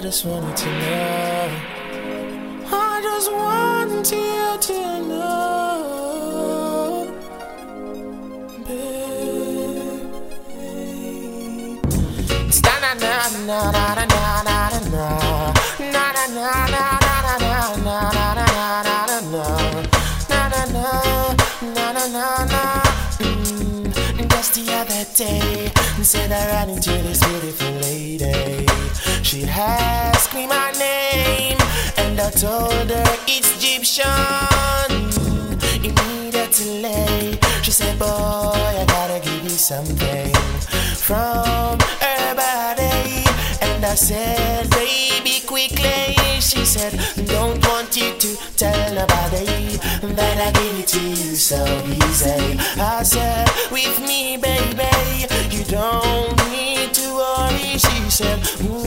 just wanted to know. I just want you to know, babe. It's na na na na na na na na na na na na na na na na. Just the other day, said I ran into this beautiful lady. She asked me my name, and I told her it's Egyptian. Immediately, she said, boy, I gotta give you something from her body. And I said, baby, quickly. She said, don't want you to tell nobody that I give it to you so easy. I said, with me, baby, you don't need to worry. She said,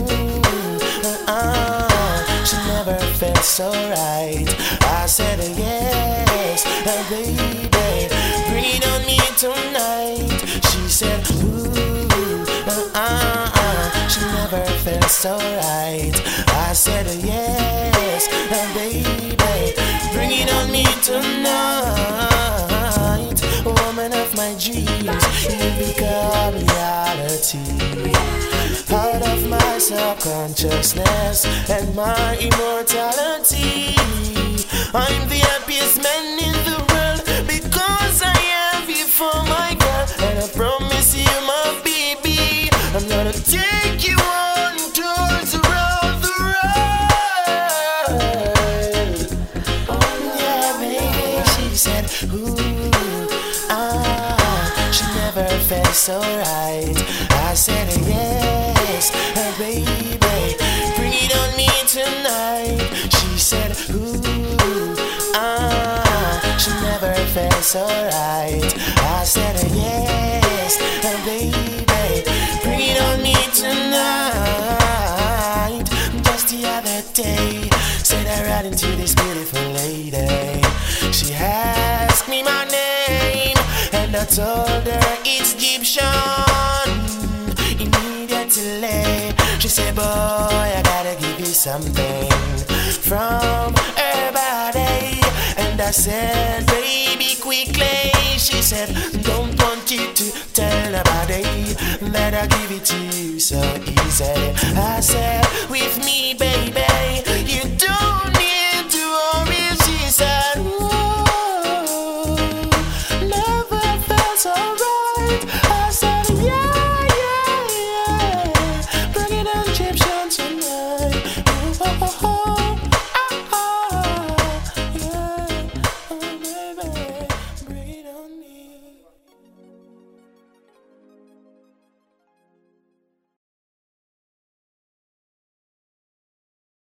she never felt so right. I said, yes, baby, bring it on me tonight. She said, she never felt so right. I said, yes, baby, bring it on me tonight. Woman of my dreams, you become reality. Out of my subconsciousness and my immortality, I'm the happiest man in the world because I have you for my girl. And I promise you, my baby, I'm gonna take you on tours around the world. Yeah, baby, she said, she never felt so right. I said, yes, baby, bring it on me tonight. She said, she never felt so right. I said, yes, baby, bring it on me tonight. Just the other day, said I ran into this beautiful lady. She asked me my name, and I told her it's Egyptian. Immediately, she said, boy, I gotta give you something from her body. And I said, baby, quickly. She said, don't want you to tell nobody that I give it to you so easy. I said, with me, baby, you